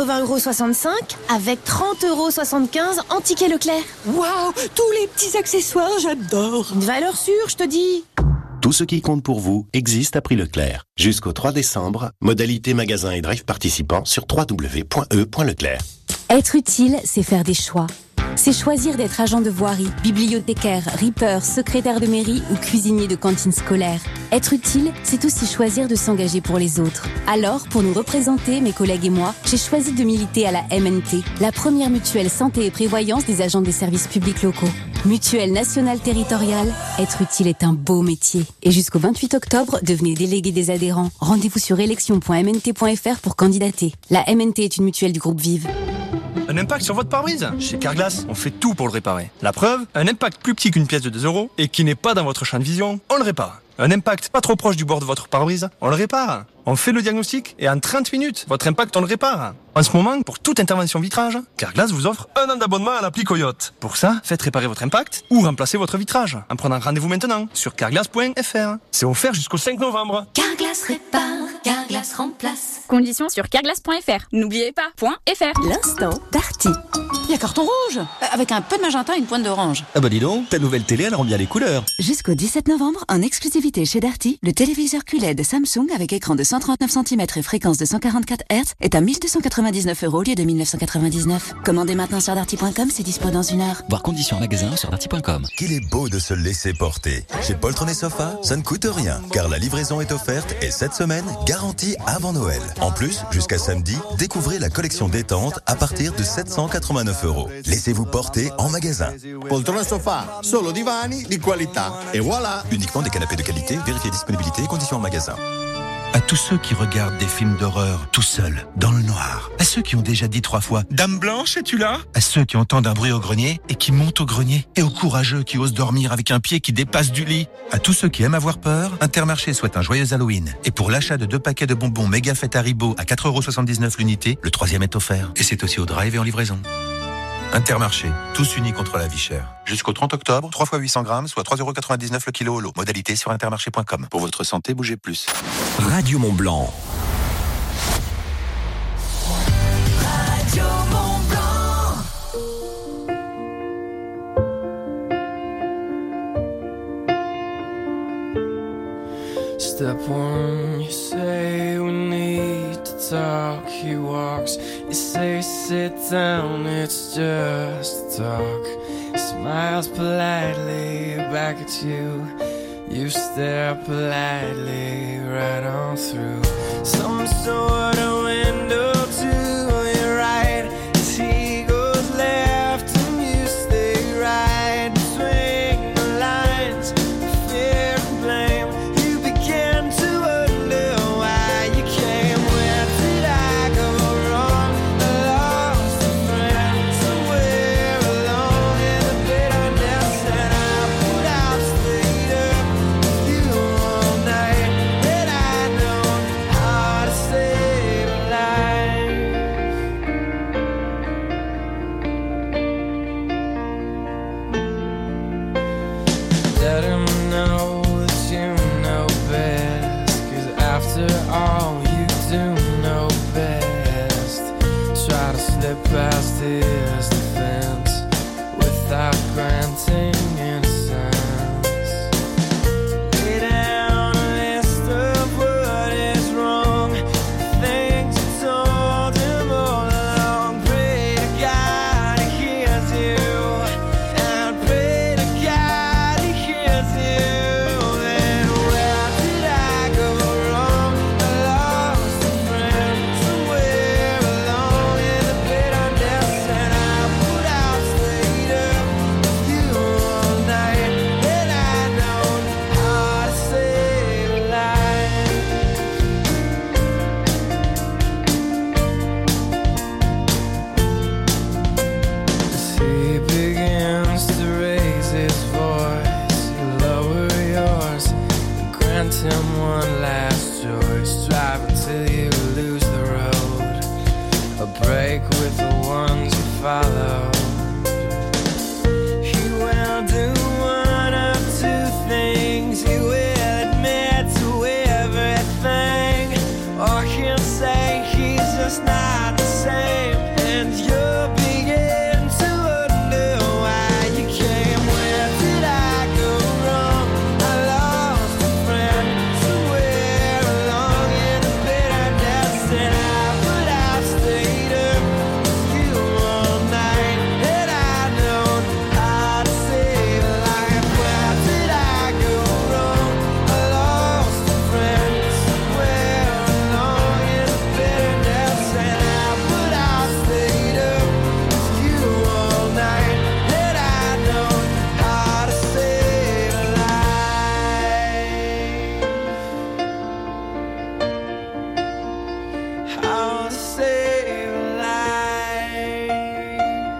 80,65 € avec 30,75 € en ticket Leclerc. Waouh, tous les petits accessoires, j'adore. Une valeur sûre, je te dis. Tout ce qui compte pour vous existe à prix Leclerc. Jusqu'au 3 décembre, modalité magasin et drive participants sur www.e.leclerc. Être utile, c'est faire des choix. C'est choisir d'être agent de voirie, bibliothécaire, ripper, secrétaire de mairie ou cuisinier de cantine scolaire. Être utile, c'est aussi choisir de s'engager pour les autres. Alors, pour nous représenter, mes collègues et moi, j'ai choisi de militer à la MNT, la première mutuelle santé et prévoyance des agents des services publics locaux. Mutuelle nationale territoriale, être utile est un beau métier. Et jusqu'au 28 octobre, devenez délégué des adhérents. Rendez-vous sur élection.mnt.fr pour candidater. La MNT est une mutuelle du groupe Vive. Un impact sur votre pare-brise? Chez Carglass, on fait tout pour le réparer. La preuve, un impact plus petit qu'une pièce de 2 € et qui n'est pas dans votre champ de vision, on le répare. Un impact pas trop proche du bord de votre pare-brise, on le répare. On fait le diagnostic et en 30 minutes, votre impact, on le répare. En ce moment, pour toute intervention vitrage, Carglass vous offre 1 an d'abonnement à l'appli Coyote. Pour ça, faites réparer votre impact ou remplacez votre vitrage en prenant rendez-vous maintenant sur carglass.fr. C'est offert jusqu'au 5 novembre. Carglass répare, Carglass remplace. Conditions sur carglass.fr. N'oubliez pas, .fr. L'instant Darty. Il y a carton rouge, avec un peu de magenta et une pointe d'orange. Ah bah dis donc, ta nouvelle télé, elle rend bien les couleurs. Jusqu'au 17 novembre, en exclusivité chez Darty, le téléviseur QLED Samsung avec écran de 139 cm et fréquence de 144 Hz est à 1290 999 € au lieu de 1999. Commandez maintenant sur darty.com, c'est dispo dans 1 heure. Voir conditions en magasin sur darty.com. Qu'il est beau de se laisser porter. Chez Poltron et Sofa, ça ne coûte rien, car la livraison est offerte et cette semaine, garantie avant Noël. En plus, jusqu'à samedi, découvrez la collection détente à partir de 789 €. Laissez-vous porter en magasin. Poltron e Sofa, solo divani di qualità. Et voilà. Uniquement des canapés de qualité, vérifiez disponibilité et conditions en magasin. À tous ceux qui regardent des films d'horreur tout seuls, dans le noir. À ceux qui ont déjà dit 3 fois « Dame Blanche, es-tu là ?» À ceux qui entendent un bruit au grenier et qui montent au grenier. Et aux courageux qui osent dormir avec un pied qui dépasse du lit. À tous ceux qui aiment avoir peur, Intermarché souhaite un joyeux Halloween. Et pour l'achat de 2 paquets de bonbons méga fête Haribo à 4,79 € l'unité, le 3e est offert. Et c'est aussi au drive et en livraison. Intermarché, tous unis contre la vie chère. Jusqu'au 30 octobre, 3 fois 800 grammes, soit 3,99 € le kilo au lot. Modalité sur intermarché.com. Pour votre santé, bougez plus. Radio Mont Blanc. Radio Mont Blanc. Step one, you say we need to talk. He walks, you say sit down, it's just talk. He smiles politely back at you. You stare politely right on through some sort of window to your right. As he goes left and you stay right. Between the lines of fear and blame, you begin to wonder why you came. Where did I go wrong? I lost a friend somewhere along in the bitterness, and I put out stayed up with you all night. And I know how to save a life. Let him know that you know best, 'cause after all you do know best. Try to slip past his defense without granting innocence. Lay down a list of what is wrong, the things you told him all along. Pray to God he hears you, and pray to God he hears you. Then where did I go wrong? I lost a friend somewhere along in the bitterness, and I put out stayed up with you all night. And I know how to save a life. As he begins to raise his voice, you lower yours and grant him one last choice. Drive until you lose the road, a break with the ones you follow. He will do one of two things. He will admit to everything, or he'll say he's just not the same. And you'll begin to wonder why you came. Where did I go wrong? I lost a friend somewhere along in the bitterness, and I put out stayed up with you all night. And I know how to save a life. Where did I go wrong? I lost a friend somewhere along in the bitterness, and I put out stayed up with you all night. And I know how to save a life. How to save a life.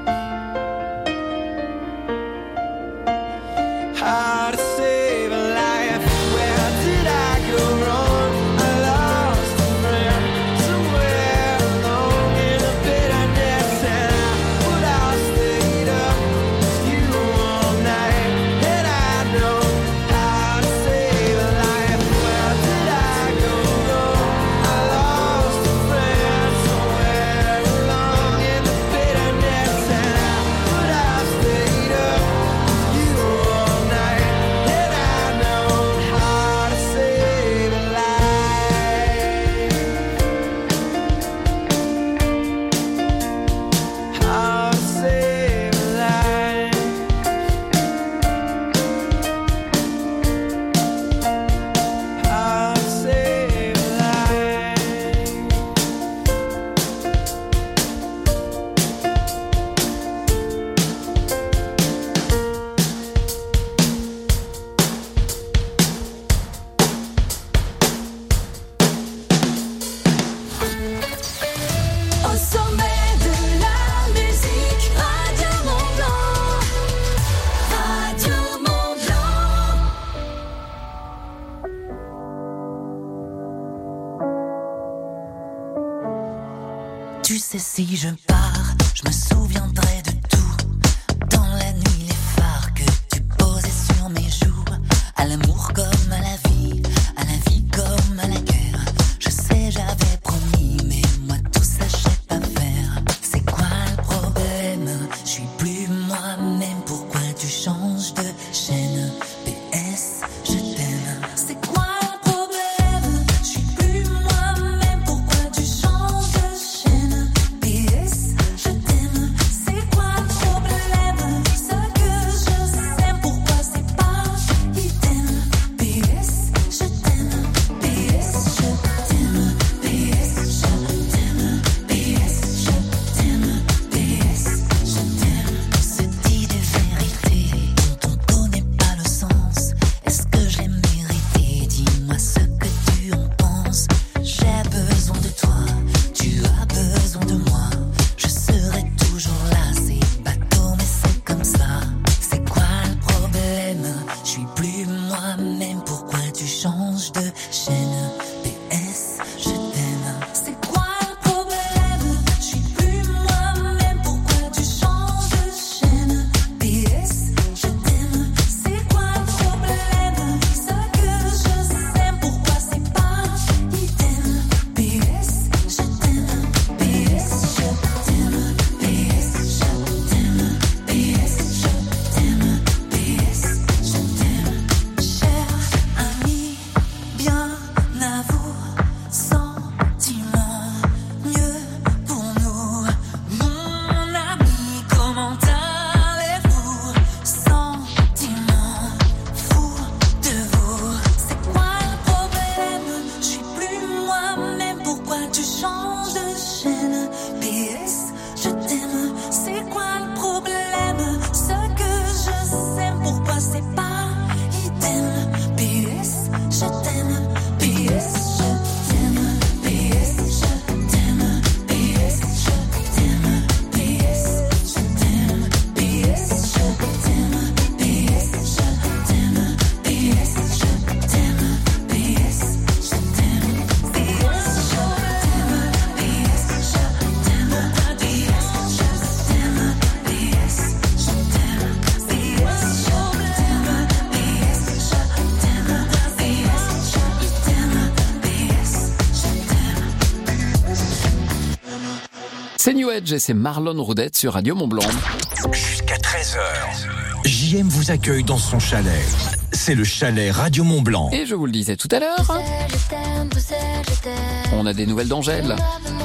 How to save a life. Where did I go wrong? I lost a friend somewhere along in the bitterness, and I put out stayed up with you all night. And I know how to save a life. Where did I go wrong? I lost a friend somewhere along in the bitterness, and I put out stayed up with you all night. Si je pars, je me souviendrai de tout. Dans la nuit, les phares que tu posais sur mes joues. À l'amour comme à la vie comme à la guerre. Je sais, j'avais promis, mais moi tout ça, je sais pas faire. C'est quoi le problème? Je suis plus moi-même, pourquoi tu changes de chaîne? PS, je t'aime. C'est quoi le problème? Je suis plus moi-même, pourquoi tu changes de chaîne? PS, je t'aime. C'est quoi le problème? Ce que je sais, pourquoi c'est pas idem? PS, je t'aime. PS, je t'aime. PS, je t'aime. PS, je t'aime. PS, je t'aime. On se dit des vérités dont on connaît pas le sens. Est-ce que je l'ai mérité? Dis-moi ce que tu en penses. J'ai besoin de toi, tu as besoin de moi. Je serai toujours là, c'est bateau mais c'est comme ça. C'est quoi le problème? Je suis plus moi-même, pourquoi tu changes de chaîne? PS, je t'aime. C'est quoi le problème? Je suis plus moi-même, pourquoi tu changes de chaîne? PS, je t'aime. C'est quoi le problème? Ce que je sais, pourquoi c'est pas idem? PS, je t'aime. PS, je t'aime. PS, je t'aime. PS, je t'aime. PS, je t'aime. Cher ami, bien à vous, sentiment mieux pour nous. Mon ami, comment allez-vous? Sentiment fou de vous. C'est quoi le problème? Je suis plus moi-même, pourquoi tu changes de chaîne? PS, je t'aime. C'est quoi le problème? Ce que je sais, pourquoi c'est pas idem? PS, je t'aime. PS, je t'aime. PS, je t'aime. PS, je t'aime. PS, je t'aime. PS, je t'aime. PS, je t'aime. PS, je t'aime. PS, je t'aime. PS, je t'aime. PS, je t'aime. PS, je t'aime. PS, je t'aime. PS, je t'aime. PS, je t'aime. C'est New Age et c'est Marlon Roudette sur Radio Mont-Blanc. Jusqu'à 13h, JM vous accueille dans son chalet. C'est le chalet Radio Mont-Blanc. Et je vous le disais tout à l'heure, on a des nouvelles d'Angèle.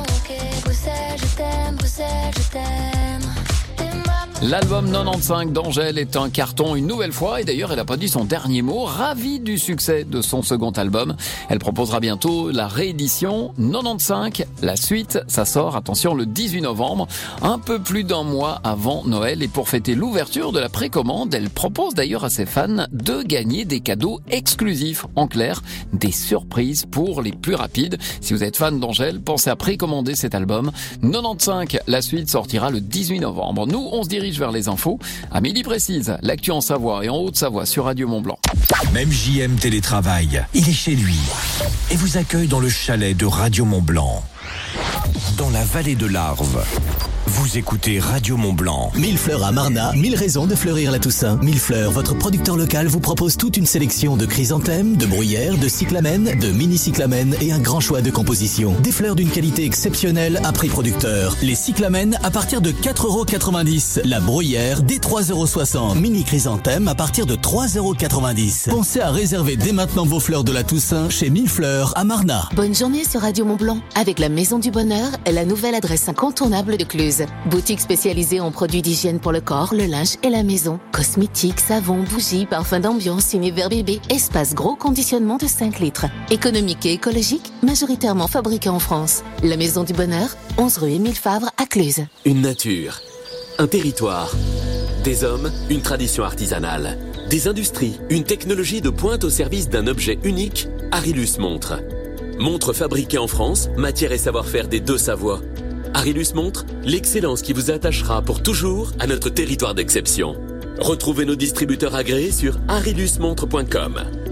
L'album 95 d'Angèle est un carton une nouvelle fois et d'ailleurs elle n'a pas dit son dernier mot. Ravie du succès de son second album. Elle proposera bientôt la réédition 95. La suite, ça sort, attention, le 18 novembre, un peu plus d'un mois avant Noël. Et pour fêter l'ouverture de la précommande, elle propose d'ailleurs à ses fans de gagner des cadeaux exclusifs. En clair, des surprises pour les plus rapides. Si vous êtes fan d'Angèle, pensez à précommander cet album. 95, la suite sortira le 18 novembre. Nous, on se dirige vers les infos. À midi précise, l'actu en Savoie et en Haute-Savoie sur Radio Mont-Blanc. Même JM télétravaille, il est chez lui et vous accueille dans le chalet de Radio Mont-Blanc. Dans la vallée de l'Arve, vous écoutez Radio Mont-Blanc. 1000 fleurs à Marna, 1000 raisons de fleurir la Toussaint. 1000 fleurs, votre producteur local vous propose toute une sélection de chrysanthèmes, de bruyères, de cyclamènes, de mini-cyclamènes et un grand choix de compositions. Des fleurs d'une qualité exceptionnelle à prix producteur. Les cyclamènes à partir de 4,90 €. La bruyère dès 3,60 €. Mini-chrysanthèmes à partir de 3,90 €. Pensez à réserver dès maintenant vos fleurs de la Toussaint chez 1000 fleurs à Marna. Bonne journée sur Radio Mont-Blanc avec la Maison du Bonheur est la nouvelle adresse incontournable de Cluse. Boutique spécialisée en produits d'hygiène pour le corps, le linge et la maison. Cosmétiques, savons, bougies, parfums d'ambiance, univers bébé, espace gros conditionnement de 5 litres. Économique et écologique, majoritairement fabriqué en France. La Maison du Bonheur, 11 rue Émile Favre à Cluse. Une nature, un territoire, des hommes, une tradition artisanale, des industries, une technologie de pointe au service d'un objet unique, Arilus Montre. Montre fabriquée en France, matière et savoir-faire des deux Savoies. Arilus Montre, l'excellence qui vous attachera pour toujours à notre territoire d'exception. Retrouvez nos distributeurs agréés sur arilusmontre.com.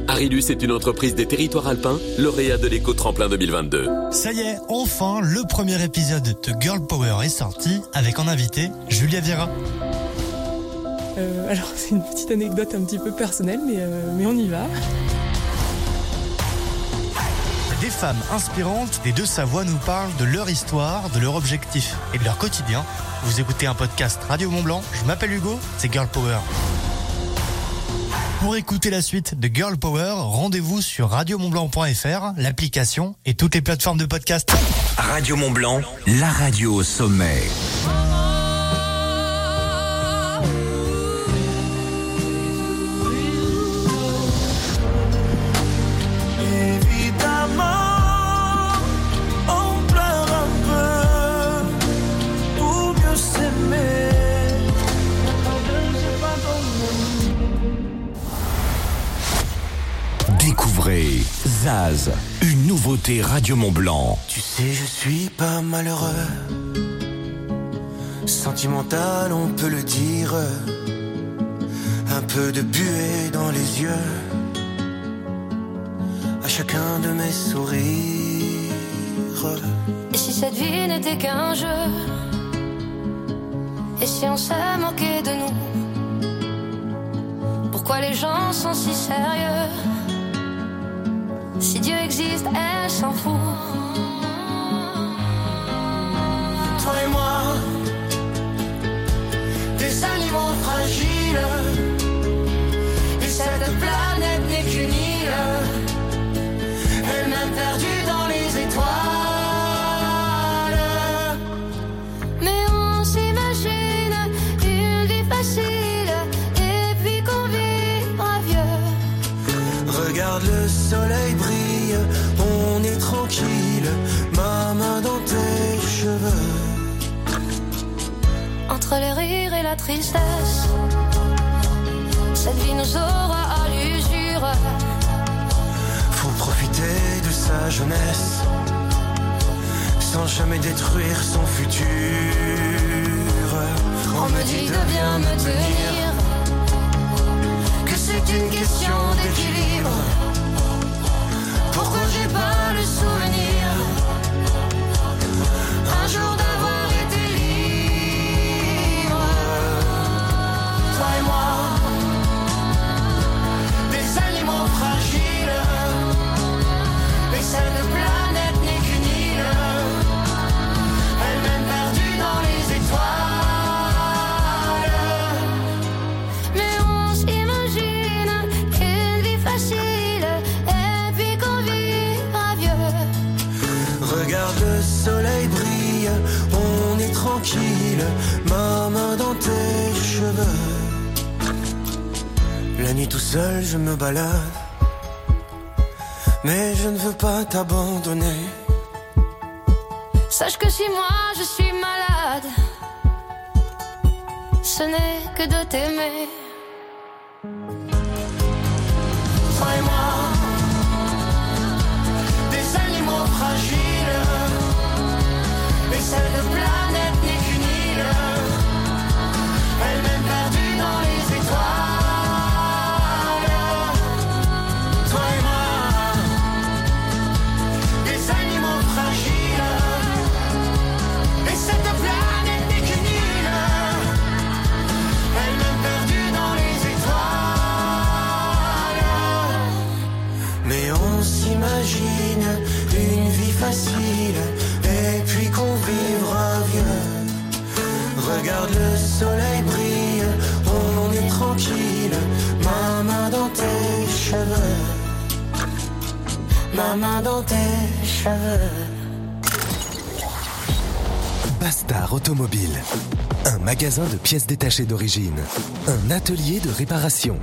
Arilus est une entreprise des territoires alpins, lauréat de l'éco-tremplin 2022. Ça y est, enfin, le premier épisode de Girl Power est sorti avec en invité Julia Viera. Alors c'est une petite anecdote un petit peu personnelle, mais on y va. Des femmes inspirantes des deux Savoies nous parlent de leur histoire, de leur objectif et de leur quotidien. Vous écoutez un podcast Radio Mont-Blanc, je m'appelle Hugo, c'est Girl Power. Pour écouter la suite de Girl Power, rendez-vous sur radiomontblanc.fr, l'application et toutes les plateformes de podcast. Radio Mont-Blanc, la radio au sommet. Découvrez Zaz, une nouveauté Radio Mont-Blanc. Tu sais, je suis pas malheureux. Sentimental, on peut le dire. Un peu de buée dans les yeux. À chacun de mes sourires. Et si cette vie n'était qu'un jeu? Et si on s'est moqué de nous? Pourquoi les gens sont si sérieux? Si Dieu existe, elle s'en fout. Toi et moi, des animaux fragiles. Et cette planète n'est qu'une île, elle-même perdue dans les étoiles. Mais on s'imagine une vie facile, et puis qu'on vivra vieux. Regarde le soleil brille, on est tranquille, ma main dans tes cheveux. Entre les rires et la tristesse, cette vie nous aura à l'usure. Faut profiter de sa jeunesse, sans jamais détruire son futur. On me dit de bien me tenir, que c'est une question d'équilibre. Pourquoi j'ai pas le souvenir un jour d'avoir été libre? Toi et moi, des animaux fragiles. Et cette planète n'est qu'une île, elle-même perdue dans les étoiles. mais on s'imagine une vie facile, et puis qu'on vivra vieux. Regarde le soleil brille, on est tranquille, ma main dans tes cheveux. La nuit tout seul je me balade, mais je ne veux pas t'abandonner. Sache que si moi je suis malade, ce n'est que de t'aimer. Toi et moi, des animaux fragiles. Et cette planète n'est qu'une île, elle-même perdue dans les étoiles. Toi et moi, des animaux fragiles. Et cette planète n'est qu'une île, elle-même perdue dans les étoiles. Mais on s'imagine une vie facile, et puis qu'on vivra vieux. Regarde le soleil brille, on est tranquille, ma main dans tes cheveux. Ma main dans tes cheveux. Bastard Automobile, un magasin de pièces détachées d'origine, un atelier de réparation.